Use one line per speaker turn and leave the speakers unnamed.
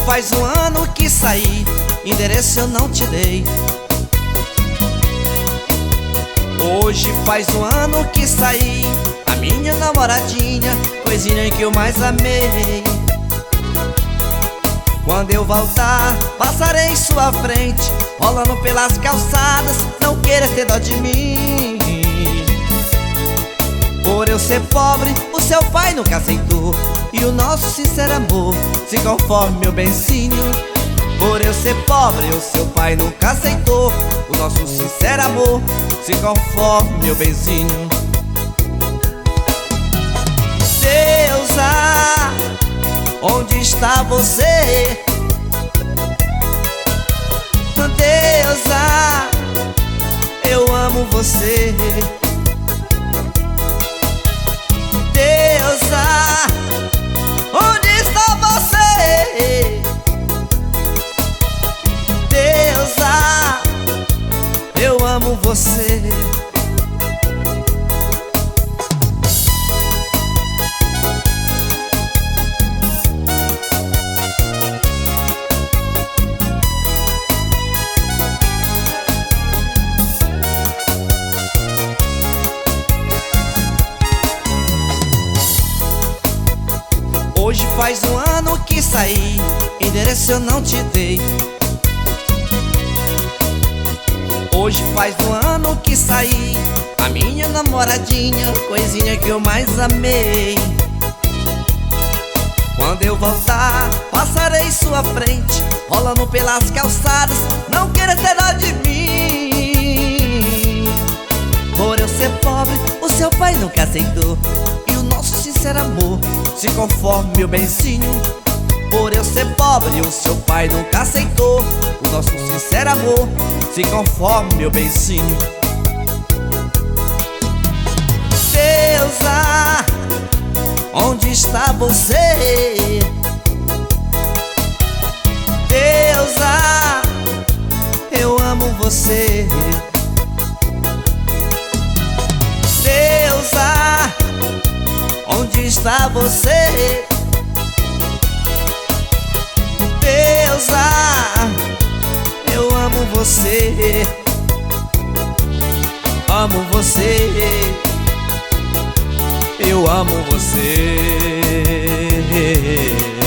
faz um ano que saí, endereço eu não te dei. Hoje faz um ano que saí, a minha namoradinha, coisinha que eu mais amei. Quando eu voltar, passarei em sua frente, rolando pelas calçadas, não queira ter dó de mim. Por eu ser pobre, o seu pai nunca aceitou, e o nosso sincero amor se conforme, meu benzinho. Por eu ser pobre, o seu pai nunca aceitou, o nosso sincero amor se conforme, meu benzinho. Deusa, onde está você? Deusa, eu amo você. Deusa, onde está você? Deusa, eu amo você. Hoje faz um ano que saí, endereço eu não te dei. Hoje faz um ano que saí, a minha namoradinha, coisinha que eu mais amei. Quando eu voltar, passarei em sua frente, rolando pelas calçadas, não queira ter dó de mim. Por eu ser pobre, o seu pai nunca aceitou, e o nosso sincero amor se conforme, meu benzinho. Por eu ser pobre, o seu pai nunca aceitou, o nosso sincero amor se conforme, meu benzinho. Deusa, onde está você? Deusa, eu amo você. Deusa, onde está você? Deusa, eu amo você. Amo você. Eu amo você.